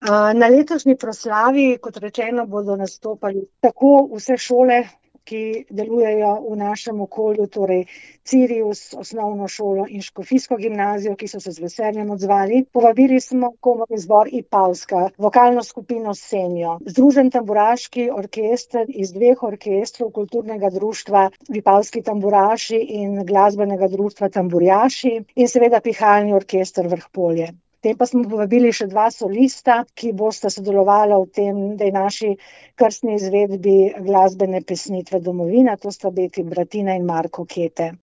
Na letošnji proslavi, kot rečeno, bodo nastopali tako vse šole, ki delujejo v našem okolju, torej Cirius, osnovno šolo in Škofijsko gimnazijo, ki so se z veseljem odzvali. Povabili smo komorni zbor Ipavska, vokalno skupino Senjo, Združen tamburaški orkester iz 2 orkestrov kulturnega društva Vipavski tamburaši in glasbenega društva Tamburjaši in seveda pihalni orkester Vrhpolje. Potem pa smo povabili še 2 solista, ki bosta sodelovala v tej naši krstni izvedbi glasbene pesnitve Domovina, to sta Beti Bratina in Marko Kete.